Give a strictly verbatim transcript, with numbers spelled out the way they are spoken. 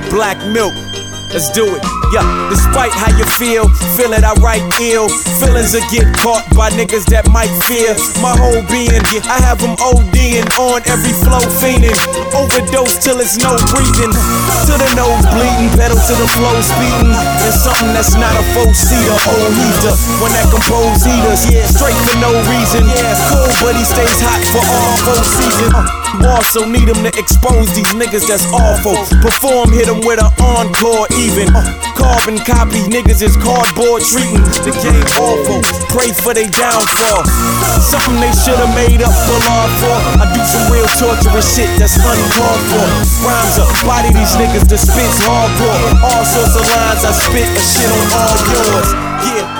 Black Milk. Let's do it. Yeah, despite how you feel, feel it, I write ill. Feelings that get caught by niggas that might fear my whole being. I have them ODing on every flow, fiending. Overdose till it's no breathing. To the nose bleeding, pedal to the flow speeding. And something that's not a four-seater, old heater. When that compose heaters, yeah, straight for no reason. Yeah, cool, but he stays hot for all four seasons. Also need him to expose these niggas that's awful. Perform, hit him with an encore even. Carbon copy, niggas is cardboard treating the game awful. Pray for they downfall. Something they should've made up for law for. I do some real torturous shit that's uncalled for. Rhymes up, body these niggas that spits hardcore. All sorts of lines I spit and shit on all yours. Yeah.